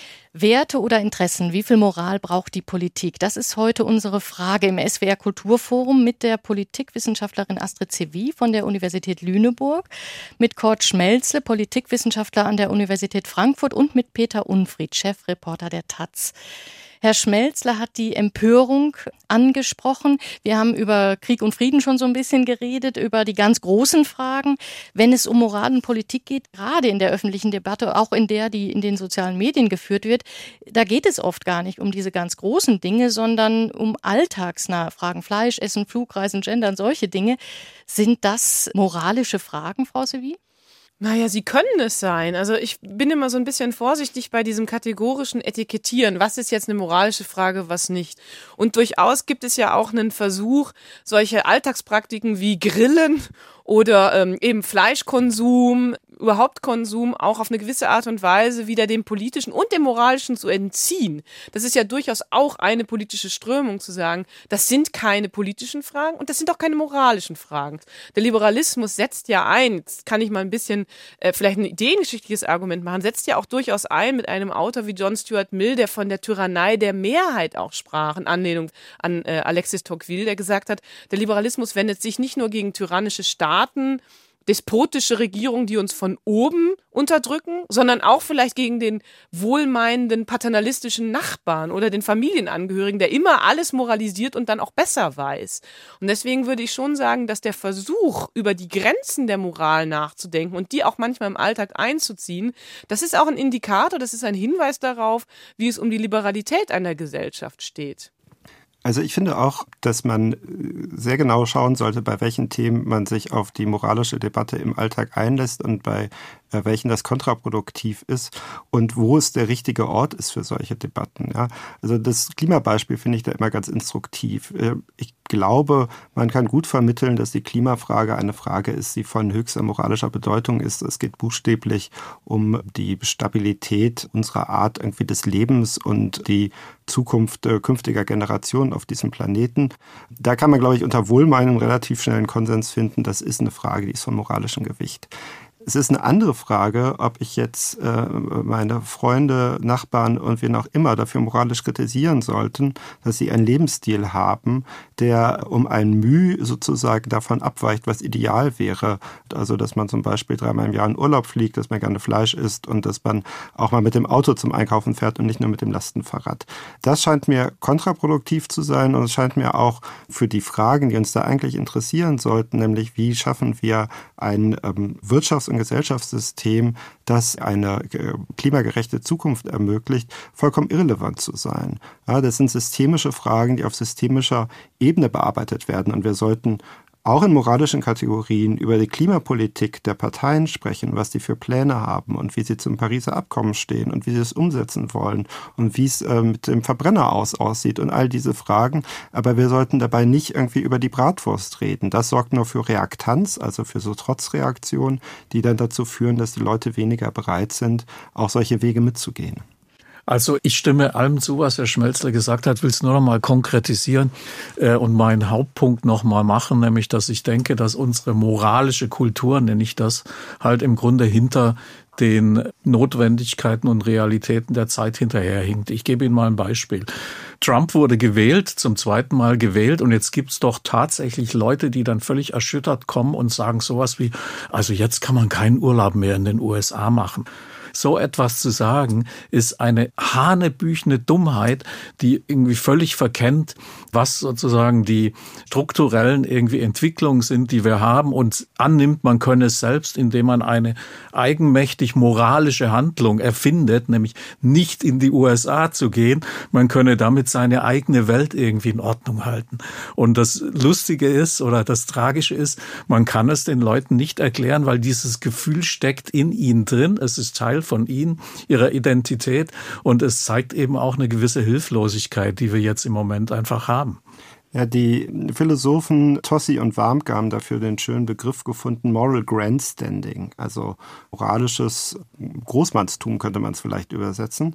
Werte oder Interessen, wie viel Moral braucht die Politik? Das ist heute unsere Frage im S W R Kulturforum mit der Politikwissenschaftlerin Astrid Zewij von der Universität Lüneburg, mit Kurt Schmelzle, Politikwissenschaftler an der Universität Frankfurt und mit Peter Unfried, Chefreporter der Taz. Herr Schmelzle hat die Empörung angesprochen. Wir haben über Krieg und Frieden schon so ein bisschen geredet, über die ganz großen Fragen. Wenn es um Moral und Politik geht, gerade in der öffentlichen Debatte, auch in der, die in den sozialen Medien geführt wird, da geht es oft gar nicht um diese ganz großen Dinge, sondern um alltagsnahe Fragen. Fleisch, Essen, Flugreisen, Gendern, solche Dinge. Sind das moralische Fragen, Frau Zewij? Naja, sie können es sein. Also ich bin immer so ein bisschen vorsichtig bei diesem kategorischen Etikettieren. Was ist jetzt eine moralische Frage, was nicht? Und durchaus gibt es ja auch einen Versuch, solche Alltagspraktiken wie Grillen oder ähm, eben Fleischkonsum, überhaupt Konsum auch auf eine gewisse Art und Weise wieder dem Politischen und dem Moralischen zu entziehen. Das ist ja durchaus auch eine politische Strömung zu sagen, das sind keine politischen Fragen und das sind auch keine moralischen Fragen. Der Liberalismus setzt ja ein, jetzt kann ich mal ein bisschen äh, vielleicht ein ideengeschichtliches Argument machen, setzt ja auch durchaus ein mit einem Autor wie John Stuart Mill, der von der Tyrannei der Mehrheit auch sprach, in Anlehnung an äh, Alexis Tocqueville, der gesagt hat, der Liberalismus wendet sich nicht nur gegen tyrannische Staaten, despotische Regierungen, die uns von oben unterdrücken, sondern auch vielleicht gegen den wohlmeinenden, paternalistischen Nachbarn oder den Familienangehörigen, der immer alles moralisiert und dann auch besser weiß. Und deswegen würde ich schon sagen, dass der Versuch, über die Grenzen der Moral nachzudenken und die auch manchmal im Alltag einzuziehen, das ist auch ein Indikator, das ist ein Hinweis darauf, wie es um die Liberalität einer Gesellschaft steht. Also ich finde auch, dass man sehr genau schauen sollte, bei welchen Themen man sich auf die moralische Debatte im Alltag einlässt und bei welchen das kontraproduktiv ist und wo es der richtige Ort ist für solche Debatten. Ja, also das Klimabeispiel finde ich da immer ganz instruktiv. Ich glaube, man kann gut vermitteln, dass die Klimafrage eine Frage ist, die von höchster moralischer Bedeutung ist. Es geht buchstäblich um die Stabilität unserer Art irgendwie des Lebens und die Zukunft äh, künftiger Generationen auf diesem Planeten. Da kann man, glaube ich, unter Wohlmeinen relativ schnell einen Konsens finden. Das ist eine Frage, die ist von moralischem Gewicht. Es ist eine andere Frage, ob ich jetzt äh, meine Freunde, Nachbarn und wen auch immer dafür moralisch kritisieren sollten, dass sie einen Lebensstil haben, der um ein Mühe sozusagen davon abweicht, was ideal wäre. Also, dass man zum Beispiel dreimal im Jahr in Urlaub fliegt, dass man gerne Fleisch isst und dass man auch mal mit dem Auto zum Einkaufen fährt und nicht nur mit dem Lastenfahrrad. Das scheint mir kontraproduktiv zu sein und es scheint mir auch für die Fragen, die uns da eigentlich interessieren sollten, nämlich wie schaffen wir ein ähm, Wirtschafts- und Gesellschaftssystem, das eine klimagerechte Zukunft ermöglicht, vollkommen irrelevant zu sein. Ja, das sind systemische Fragen, die auf systemischer Ebene bearbeitet werden und wir sollten auch in moralischen Kategorien über die Klimapolitik der Parteien sprechen, was die für Pläne haben und wie sie zum Pariser Abkommen stehen und wie sie es umsetzen wollen und wie es äh, mit dem Verbrenner aus aussieht und all diese Fragen. Aber wir sollten dabei nicht irgendwie über die Bratwurst reden. Das sorgt nur für Reaktanz, also für so Trotzreaktionen, die dann dazu führen, dass die Leute weniger bereit sind, auch solche Wege mitzugehen. Also ich stimme allem zu, was Herr Schmelzle gesagt hat, will es nur noch mal konkretisieren äh, und meinen Hauptpunkt noch mal machen, nämlich, dass ich denke, dass unsere moralische Kultur, nenne ich das, halt im Grunde hinter den Notwendigkeiten und Realitäten der Zeit hinterherhinkt. Ich gebe Ihnen mal ein Beispiel. Trump wurde gewählt, zum zweiten Mal gewählt und jetzt gibt's doch tatsächlich Leute, die dann völlig erschüttert kommen und sagen sowas wie, also jetzt kann man keinen Urlaub mehr in den U S A machen. So etwas zu sagen, ist eine hanebüchene Dummheit, die irgendwie völlig verkennt, was sozusagen die strukturellen irgendwie Entwicklungen sind, die wir haben und annimmt, man könne es selbst, indem man eine eigenmächtig moralische Handlung erfindet, nämlich nicht in die U S A zu gehen, man könne damit seine eigene Welt irgendwie in Ordnung halten. Und das Lustige ist oder das Tragische ist, man kann es den Leuten nicht erklären, weil dieses Gefühl steckt in ihnen drin, es ist Teil von ihnen, ihrer Identität und es zeigt eben auch eine gewisse Hilflosigkeit, die wir jetzt im Moment einfach haben. Ja, die Philosophen Tossi und Warmke haben dafür den schönen Begriff gefunden, Moral Grandstanding, also moralisches Großmannstum könnte man es vielleicht übersetzen.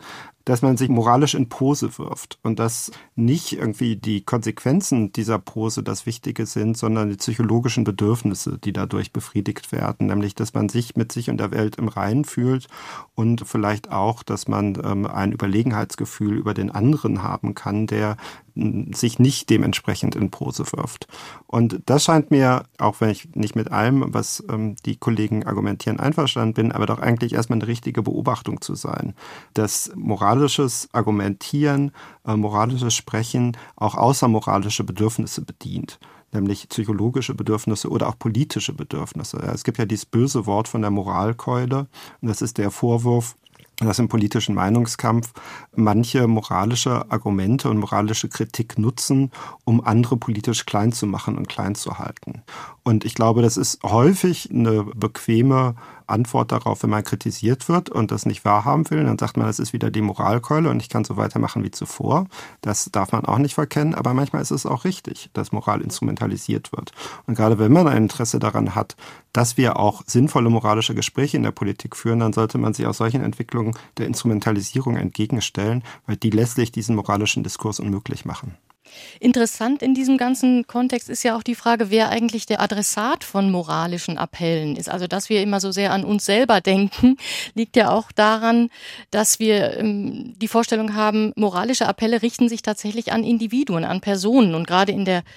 dass man sich moralisch in Pose wirft und dass nicht irgendwie die Konsequenzen dieser Pose das Wichtige sind, sondern die psychologischen Bedürfnisse, die dadurch befriedigt werden, nämlich dass man sich mit sich und der Welt im Reinen fühlt und vielleicht auch, dass man ähm, ein Überlegenheitsgefühl über den anderen haben kann, der sich nicht dementsprechend in Pose wirft. Und das scheint mir, auch wenn ich nicht mit allem, was ähm, die Kollegen argumentieren, einverstanden bin, aber doch eigentlich erstmal eine richtige Beobachtung zu sein, dass moralisches Argumentieren, äh, moralisches Sprechen auch außermoralische Bedürfnisse bedient, nämlich psychologische Bedürfnisse oder auch politische Bedürfnisse. Es gibt ja dieses böse Wort von der Moralkeule, und das ist der Vorwurf, dass im politischen Meinungskampf manche moralische Argumente und moralische Kritik nutzen, um andere politisch klein zu machen und klein zu halten. Und ich glaube, das ist häufig eine bequeme Antwort darauf, wenn man kritisiert wird und das nicht wahrhaben will. Dann sagt man, das ist wieder die Moralkeule und ich kann so weitermachen wie zuvor. Das darf man auch nicht verkennen, aber manchmal ist es auch richtig, dass Moral instrumentalisiert wird. Und gerade wenn man ein Interesse daran hat, dass wir auch sinnvolle moralische Gespräche in der Politik führen, dann sollte man sich auch solchen Entwicklungen der Instrumentalisierung entgegenstellen, weil die letztlich diesen moralischen Diskurs unmöglich machen. Interessant in diesem ganzen Kontext ist ja auch die Frage, wer eigentlich der Adressat von moralischen Appellen ist. Also, dass wir immer so sehr an uns selber denken, liegt ja auch daran, dass wir ähm, die Vorstellung haben, moralische Appelle richten sich tatsächlich an Individuen, an Personen. Und gerade in der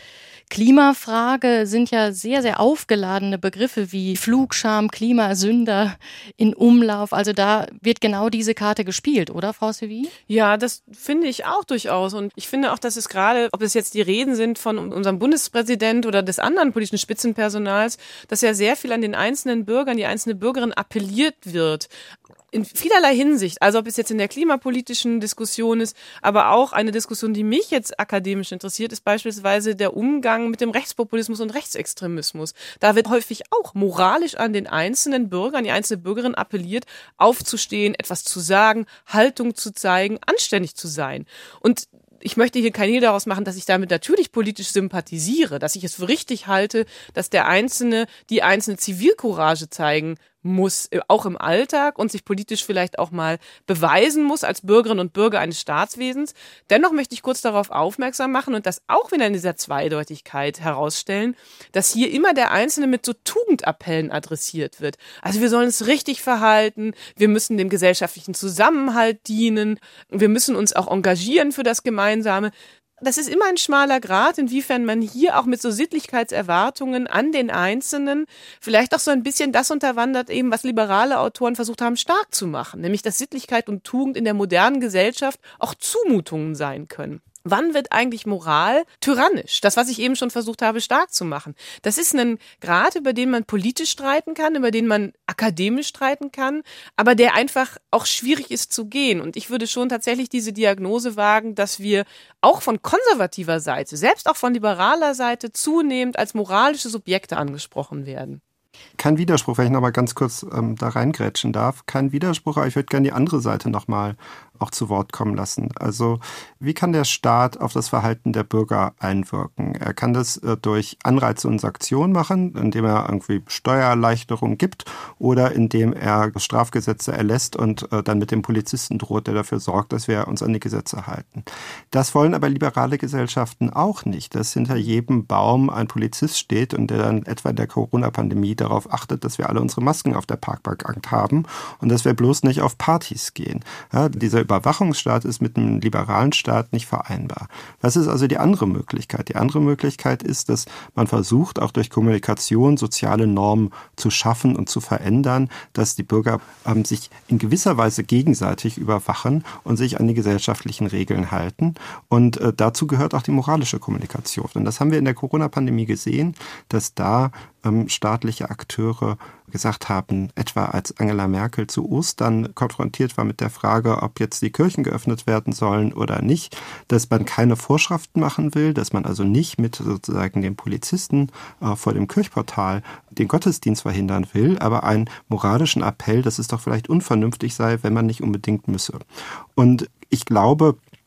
Klimafrage sind ja sehr, sehr aufgeladene Begriffe wie Flugscham, Klimasünder in Umlauf. Also da wird genau diese Karte gespielt, oder, Frau Séville? Ja, das finde ich auch durchaus. Und ich finde auch, dass es gerade, ob es jetzt die Reden sind von unserem Bundespräsident oder des anderen politischen Spitzenpersonals, dass ja sehr viel an den einzelnen Bürgern, die einzelne Bürgerin appelliert wird. In vielerlei Hinsicht, also ob es jetzt in der klimapolitischen Diskussion ist, aber auch eine Diskussion, die mich jetzt akademisch interessiert, ist beispielsweise der Umgang mit dem Rechtspopulismus und Rechtsextremismus. Da wird häufig auch moralisch an den einzelnen Bürger, an die einzelne Bürgerin appelliert, aufzustehen, etwas zu sagen, Haltung zu zeigen, anständig zu sein. Und ich möchte hier kein Hehl daraus machen, dass ich damit natürlich politisch sympathisiere, dass ich es für richtig halte, dass der Einzelne die einzelne Zivilcourage zeigen muss, auch im Alltag, und sich politisch vielleicht auch mal beweisen muss als Bürgerin und Bürger eines Staatswesens. Dennoch möchte ich kurz darauf aufmerksam machen und das auch wieder in dieser Zweideutigkeit herausstellen, dass hier immer der Einzelne mit so Tugendappellen adressiert wird. Also wir sollen uns richtig verhalten, wir müssen dem gesellschaftlichen Zusammenhalt dienen, wir müssen uns auch engagieren für das Gemeinsame. Das ist immer ein schmaler Grat, inwiefern man hier auch mit so Sittlichkeitserwartungen an den Einzelnen vielleicht auch so ein bisschen das unterwandert, eben was liberale Autoren versucht haben, stark zu machen, nämlich dass Sittlichkeit und Tugend in der modernen Gesellschaft auch Zumutungen sein können. Wann wird eigentlich Moral tyrannisch? Das, was ich eben schon versucht habe, stark zu machen. Das ist ein Grad, über den man politisch streiten kann, über den man akademisch streiten kann, aber der einfach auch schwierig ist zu gehen. Und ich würde schon tatsächlich diese Diagnose wagen, dass wir auch von konservativer Seite, selbst auch von liberaler Seite, zunehmend als moralische Subjekte angesprochen werden. Kein Widerspruch, wenn ich noch mal ganz kurz ähm, da reingrätschen darf. Kein Widerspruch, aber ich würde gerne die andere Seite noch mal auch zu Wort kommen lassen. Also wie kann der Staat auf das Verhalten der Bürger einwirken? Er kann das äh, durch Anreize und Sanktionen machen, indem er irgendwie Steuererleichterungen gibt oder indem er Strafgesetze erlässt und äh, dann mit dem Polizisten droht, der dafür sorgt, dass wir uns an die Gesetze halten. Das wollen aber liberale Gesellschaften auch nicht, dass hinter jedem Baum ein Polizist steht und der dann etwa in der Corona-Pandemie darauf achtet, dass wir alle unsere Masken auf der Parkbank haben und dass wir bloß nicht auf Partys gehen. Ja, dieser Überwachungsstaat ist mit einem liberalen Staat nicht vereinbar. Was ist also die andere Möglichkeit? Die andere Möglichkeit ist, dass man versucht, auch durch Kommunikation soziale Normen zu schaffen und zu verändern, dass die Bürger ähm, sich in gewisser Weise gegenseitig überwachen und sich an die gesellschaftlichen Regeln halten. Und äh, dazu gehört auch die moralische Kommunikation. Und das haben wir in der Corona-Pandemie gesehen, dass da ähm, staatliche Akteure gesagt haben, etwa als Angela Merkel zu Ostern konfrontiert war mit der Frage, ob jetzt die Kirchen geöffnet werden sollen oder nicht, dass man keine Vorschriften machen will, dass man also nicht mit sozusagen den Polizisten äh, vor dem Kirchportal den Gottesdienst verhindern will, aber einen moralischen Appell, dass es doch vielleicht unvernünftig sei, wenn man nicht unbedingt müsse. Und ich glaube,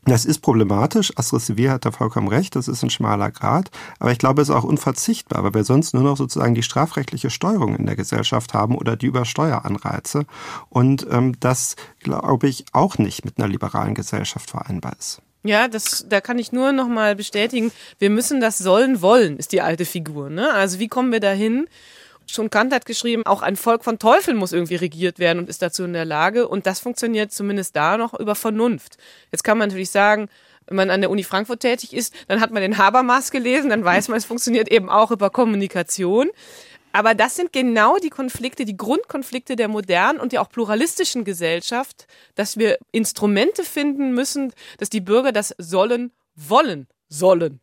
Das ist problematisch. Astrid Sevier hat da vollkommen recht. Das ist ein schmaler Grat. Aber ich glaube, es ist auch unverzichtbar, weil wir sonst nur noch sozusagen die strafrechtliche Steuerung in der Gesellschaft haben oder die über Steueranreize. Und ähm, das, glaube ich, auch nicht mit einer liberalen Gesellschaft vereinbar ist. Ja, das, da kann ich nur noch mal bestätigen, wir müssen das sollen wollen, ist die alte Figur. Ne? Also wie kommen wir dahin? Schon Kant hat geschrieben, auch ein Volk von Teufeln muss irgendwie regiert werden und ist dazu in der Lage. Und das funktioniert zumindest da noch über Vernunft. Jetzt kann man natürlich sagen, wenn man an der Uni Frankfurt tätig ist, dann hat man den Habermas gelesen, dann weiß man, es funktioniert eben auch über Kommunikation. Aber das sind genau die Konflikte, die Grundkonflikte der modernen und ja auch pluralistischen Gesellschaft, dass wir Instrumente finden müssen, dass die Bürger das sollen, wollen, sollen.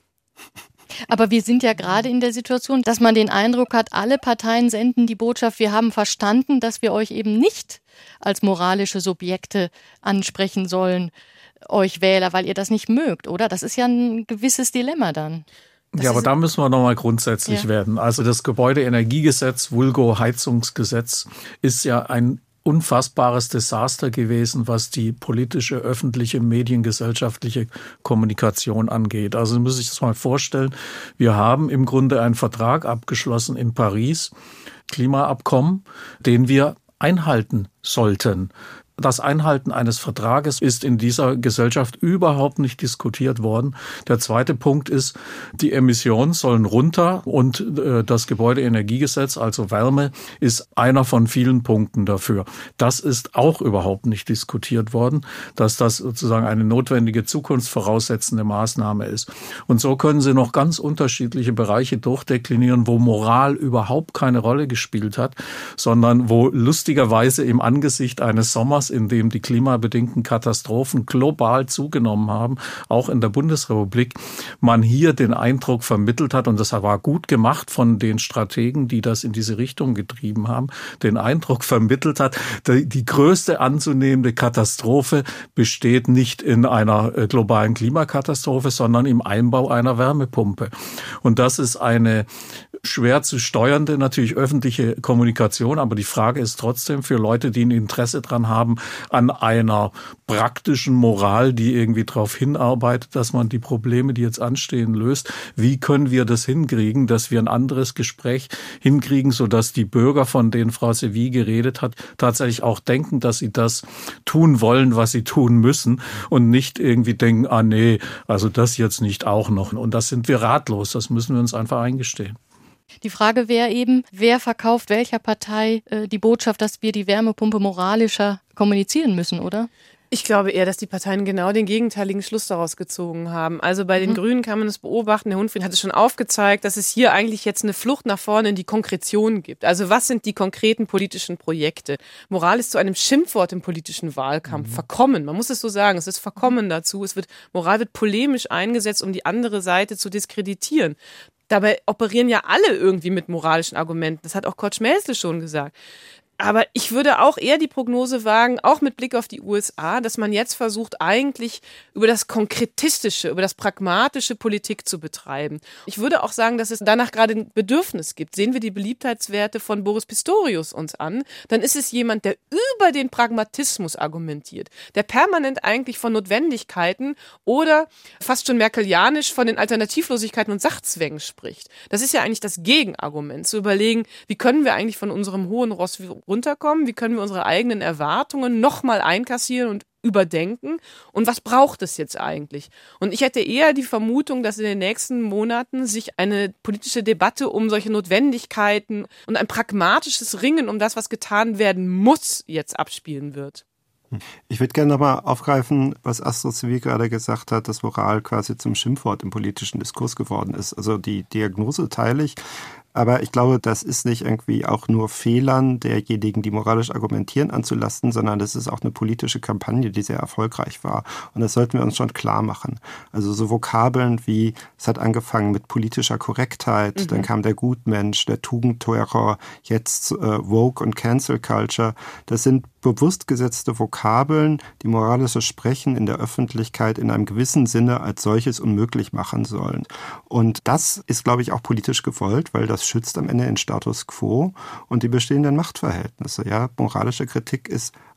Aber wir sind ja gerade in der Situation, dass man den Eindruck hat, alle Parteien senden die Botschaft, wir haben verstanden, dass wir euch eben nicht als moralische Subjekte ansprechen sollen, euch Wähler, weil ihr das nicht mögt, oder? Das ist ja ein gewisses Dilemma dann. Das ja, aber da müssen wir nochmal grundsätzlich ja. werden. Also das Gebäudeenergiegesetz, vulgo Heizungsgesetz, ist ja ein unfassbares Desaster gewesen, was die politische, öffentliche, mediengesellschaftliche Kommunikation angeht. Also muss ich das mal vorstellen. Wir haben im Grunde einen Vertrag abgeschlossen in Paris, Klimaabkommen, den wir einhalten sollten. Das Einhalten eines Vertrages ist in dieser Gesellschaft überhaupt nicht diskutiert worden. Der zweite Punkt ist, die Emissionen sollen runter und äh, das Gebäudeenergiegesetz, also Wärme, ist einer von vielen Punkten dafür. Das ist auch überhaupt nicht diskutiert worden, dass das sozusagen eine notwendige zukunftsvoraussetzende Maßnahme ist. Und so können Sie noch ganz unterschiedliche Bereiche durchdeklinieren, wo Moral überhaupt keine Rolle gespielt hat, sondern wo lustigerweise im Angesicht eines Sommers, in dem die klimabedingten Katastrophen global zugenommen haben, auch in der Bundesrepublik, man hier den Eindruck vermittelt hat, und das war gut gemacht von den Strategen, die das in diese Richtung getrieben haben, den Eindruck vermittelt hat, die, die größte anzunehmende Katastrophe besteht nicht in einer globalen Klimakatastrophe, sondern im Einbau einer Wärmepumpe. Und das ist eine schwer zu steuernde, natürlich öffentliche Kommunikation, aber die Frage ist trotzdem für Leute, die ein Interesse dran haben, an einer praktischen Moral, die irgendwie darauf hinarbeitet, dass man die Probleme, die jetzt anstehen, löst. Wie können wir das hinkriegen, dass wir ein anderes Gespräch hinkriegen, sodass die Bürger, von denen Frau Sevy geredet hat, tatsächlich auch denken, dass sie das tun wollen, was sie tun müssen und nicht irgendwie denken, ah nee, also das jetzt nicht auch noch. Und das sind wir ratlos, das müssen wir uns einfach eingestehen. Die Frage wäre eben, wer verkauft welcher Partei äh, die Botschaft, dass wir die Wärmepumpe moralischer kommunizieren müssen, oder? Ich glaube eher, dass die Parteien genau den gegenteiligen Schluss daraus gezogen haben. Also bei den mhm. Grünen kann man es beobachten. Herr Hunfried hat es schon aufgezeigt, dass es hier eigentlich jetzt eine Flucht nach vorne in die Konkretion gibt. Also was sind die konkreten politischen Projekte? Moral ist zu einem Schimpfwort im politischen Wahlkampf mhm. verkommen. Man muss es so sagen. Es ist verkommen dazu. Es wird, Moral wird polemisch eingesetzt, um die andere Seite zu diskreditieren. Dabei operieren ja alle irgendwie mit moralischen Argumenten. Das hat auch Kurt Schmelzle schon gesagt. Aber ich würde auch eher die Prognose wagen, auch mit Blick auf die U S A, dass man jetzt versucht, eigentlich über das Konkretistische, über das Pragmatische Politik zu betreiben. Ich würde auch sagen, dass es danach gerade ein Bedürfnis gibt. Sehen wir die Beliebtheitswerte von Boris Pistorius uns an, dann ist es jemand, der über den Pragmatismus argumentiert, der permanent eigentlich von Notwendigkeiten oder fast schon merkelianisch von den Alternativlosigkeiten und Sachzwängen spricht. Das ist ja eigentlich das Gegenargument, zu überlegen, wie können wir eigentlich von unserem hohen Ross runterkommen, wie können wir unsere eigenen Erwartungen nochmal einkassieren und überdenken und was braucht es jetzt eigentlich? Und ich hätte eher die Vermutung, dass in den nächsten Monaten sich eine politische Debatte um solche Notwendigkeiten und ein pragmatisches Ringen um das, was getan werden muss, jetzt abspielen wird. Ich würde gerne nochmal aufgreifen, was Astrid Sevy gerade gesagt hat, dass Moral quasi zum Schimpfwort im politischen Diskurs geworden ist. Also die Diagnose teile ich. Aber ich glaube, das ist nicht irgendwie auch nur Fehlern derjenigen, die moralisch argumentieren, anzulasten, sondern das ist auch eine politische Kampagne, die sehr erfolgreich war. Und das sollten wir uns schon klar machen. Also so Vokabeln wie, es hat angefangen mit politischer Korrektheit, mhm. dann kam der Gutmensch, der Tugendterror, jetzt äh, Woke und Cancel Culture. Das sind bewusst gesetzte Vokabeln, die moralisches Sprechen in der Öffentlichkeit in einem gewissen Sinne als solches unmöglich machen sollen. Und das ist, glaube ich, auch politisch gewollt, weil das schützt am Ende den Status quo und die bestehenden Machtverhältnisse. Ja, moralische Kritik ist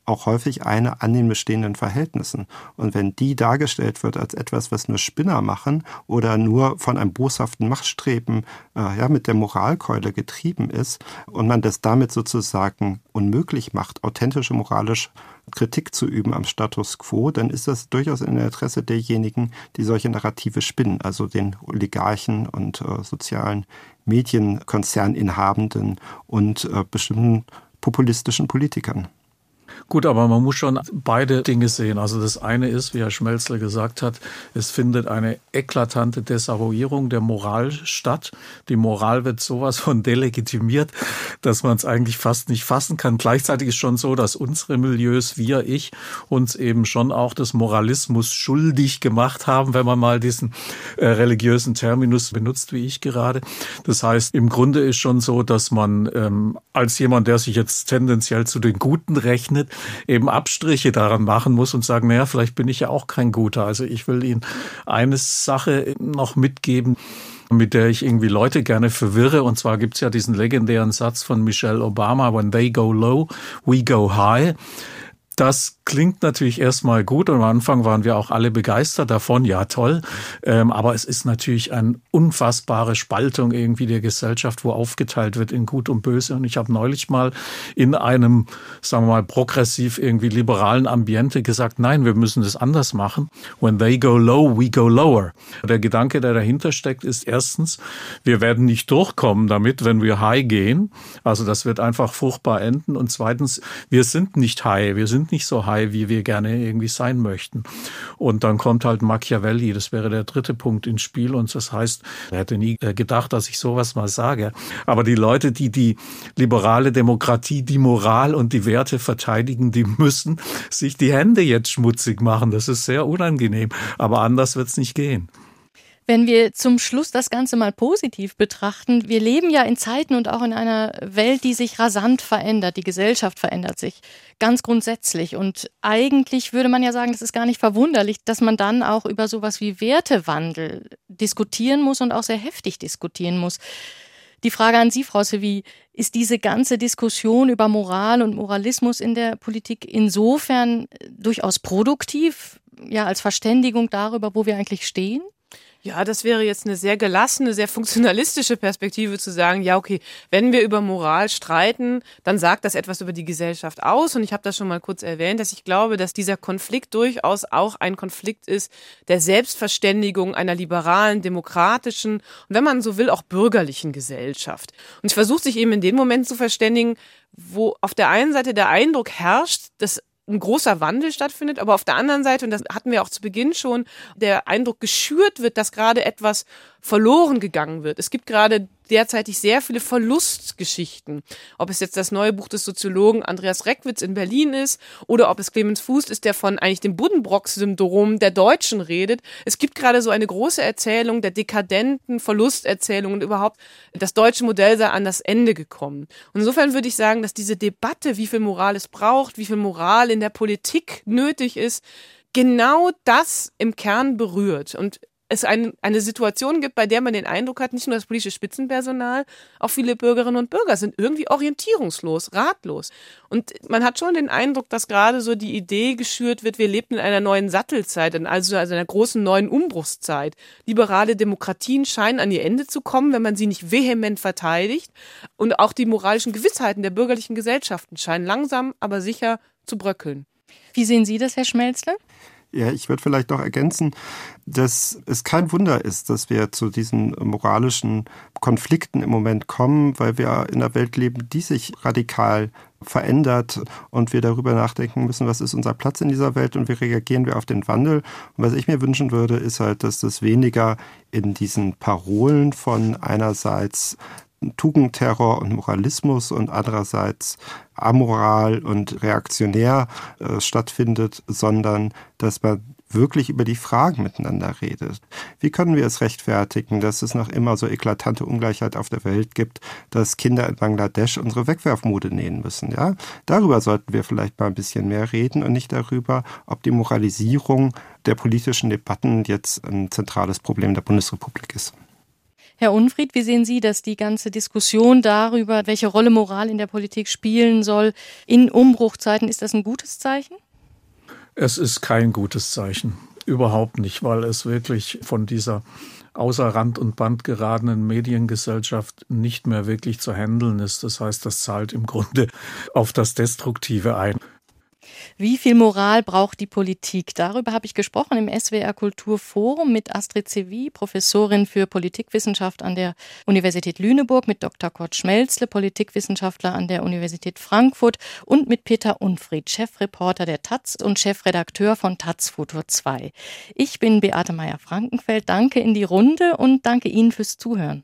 auch häufig eine an den bestehenden Verhältnissen. Und wenn die dargestellt wird als etwas, was nur Spinner machen oder nur von einem boshaften Machtstreben äh, ja, mit der Moralkeule getrieben ist und man das damit sozusagen unmöglich macht, authentische moralische Kritik zu üben am Status quo, dann ist das durchaus in der Interesse derjenigen, die solche Narrative spinnen, also den Oligarchen und äh, sozialen Medienkonzerninhabenden und äh, bestimmten populistischen Politikern. Gut, aber man muss schon beide Dinge sehen. Also das eine ist, wie Herr Schmelzle gesagt hat, es findet eine eklatante Desavouierung der Moral statt. Die Moral wird sowas von delegitimiert, dass man es eigentlich fast nicht fassen kann. Gleichzeitig ist schon so, dass unsere Milieus, wir, ich, uns eben schon auch des Moralismus schuldig gemacht haben, wenn man mal diesen äh, religiösen Terminus benutzt, wie ich gerade. Das heißt, im Grunde ist schon so, dass man ähm, als jemand, der sich jetzt tendenziell zu den Guten rechnet, eben Abstriche daran machen muss und sagen, naja, vielleicht bin ich ja auch kein Guter. Also ich will Ihnen eine Sache noch mitgeben, mit der ich irgendwie Leute gerne verwirre. Und zwar gibt's ja diesen legendären Satz von Michelle Obama, when they go low, we go high. Das klingt natürlich erstmal gut und am Anfang waren wir auch alle begeistert davon, ja toll, ähm, aber es ist natürlich eine unfassbare Spaltung irgendwie der Gesellschaft, wo aufgeteilt wird in Gut und Böse. Und ich habe neulich mal in einem, sagen wir mal, progressiv irgendwie liberalen Ambiente gesagt, nein, wir müssen das anders machen. When they go low, we go lower. Der Gedanke, der dahinter steckt, ist erstens, wir werden nicht durchkommen damit, wenn wir high gehen. Also das wird einfach furchtbar enden. Und zweitens, wir sind nicht high, wir sind nicht so high, wie wir gerne irgendwie sein möchten. Und dann kommt halt Machiavelli, das wäre der dritte Punkt ins Spiel. Und das heißt, er hätte nie gedacht, dass ich sowas mal sage. Aber die Leute, die die liberale Demokratie, die Moral und die Werte verteidigen, die müssen sich die Hände jetzt schmutzig machen. Das ist sehr unangenehm. Aber anders wird es nicht gehen. Wenn wir zum Schluss das Ganze mal positiv betrachten, wir leben ja in Zeiten und auch in einer Welt, die sich rasant verändert. Die Gesellschaft verändert sich ganz grundsätzlich. Und eigentlich würde man ja sagen, das ist gar nicht verwunderlich, dass man dann auch über sowas wie Wertewandel diskutieren muss und auch sehr heftig diskutieren muss. Die Frage an Sie, Frau Sevy, ist diese ganze Diskussion über Moral und Moralismus in der Politik insofern durchaus produktiv, ja, als Verständigung darüber, wo wir eigentlich stehen? Ja, das wäre jetzt eine sehr gelassene, sehr funktionalistische Perspektive zu sagen, ja okay, wenn wir über Moral streiten, dann sagt das etwas über die Gesellschaft aus. Und ich habe das schon mal kurz erwähnt, dass ich glaube, dass dieser Konflikt durchaus auch ein Konflikt ist der Selbstverständigung einer liberalen, demokratischen und wenn man so will, auch bürgerlichen Gesellschaft. Und es versucht sich eben in den Momenten zu verständigen, wo auf der einen Seite der Eindruck herrscht, dass ein großer Wandel stattfindet, aber auf der anderen Seite, und das hatten wir auch zu Beginn schon, der Eindruck geschürt wird, dass gerade etwas verloren gegangen wird. Es gibt gerade derzeitig sehr viele Verlustgeschichten. Ob es jetzt das neue Buch des Soziologen Andreas Reckwitz in Berlin ist oder ob es Clemens Fuß ist, der von eigentlich dem Buddenbrock-Syndrom der Deutschen redet. Es gibt gerade so eine große Erzählung der dekadenten Verlusterzählung und überhaupt das deutsche Modell sei an das Ende gekommen. Und insofern würde ich sagen, dass diese Debatte, wie viel Moral es braucht, wie viel Moral in der Politik nötig ist, genau das im Kern berührt. Und es eine, eine Situation gibt, bei der man den Eindruck hat, nicht nur das politische Spitzenpersonal, auch viele Bürgerinnen und Bürger sind irgendwie orientierungslos, ratlos. Und man hat schon den Eindruck, dass gerade so die Idee geschürt wird, wir lebten in einer neuen Sattelzeit, also einer großen neuen Umbruchszeit. Liberale Demokratien scheinen an ihr Ende zu kommen, wenn man sie nicht vehement verteidigt. Und auch die moralischen Gewissheiten der bürgerlichen Gesellschaften scheinen langsam, aber sicher zu bröckeln. Wie sehen Sie das, Herr Schmelzle? Ja, ich würde vielleicht noch ergänzen, dass es kein Wunder ist, dass wir zu diesen moralischen Konflikten im Moment kommen, weil wir in einer Welt leben, die sich radikal verändert und wir darüber nachdenken müssen, was ist unser Platz in dieser Welt und wie reagieren wir auf den Wandel. Und was ich mir wünschen würde, ist halt, dass das weniger in diesen Parolen von einerseits Tugendterror und Moralismus und andererseits amoral und reaktionär äh, stattfindet, sondern dass man wirklich über die Fragen miteinander redet. Wie können wir es rechtfertigen, dass es noch immer so eklatante Ungleichheit auf der Welt gibt, dass Kinder in Bangladesch unsere Wegwerfmode nähen müssen? Ja? Darüber sollten wir vielleicht mal ein bisschen mehr reden und nicht darüber, ob die Moralisierung der politischen Debatten jetzt ein zentrales Problem der Bundesrepublik ist. Herr Unfried, wie sehen Sie das, die ganze Diskussion darüber, welche Rolle Moral in der Politik spielen soll in Umbruchzeiten? Ist das ein gutes Zeichen? Es ist kein gutes Zeichen. Überhaupt nicht, weil es wirklich von dieser außer Rand und Band geratenen Mediengesellschaft nicht mehr wirklich zu handeln ist. Das heißt, das zahlt im Grunde auf das Destruktive ein. Wie viel Moral braucht die Politik? Darüber habe ich gesprochen im S W R Kulturforum mit Astrid Zewij, Professorin für Politikwissenschaft an der Universität Lüneburg, mit Doktor Kurt Schmelzle, Politikwissenschaftler an der Universität Frankfurt und mit Peter Unfried, Chefreporter der taz und Chefredakteur von taz Futur zwei. Ich bin Beate Meier-Frankenfeld. Danke in die Runde und danke Ihnen fürs Zuhören.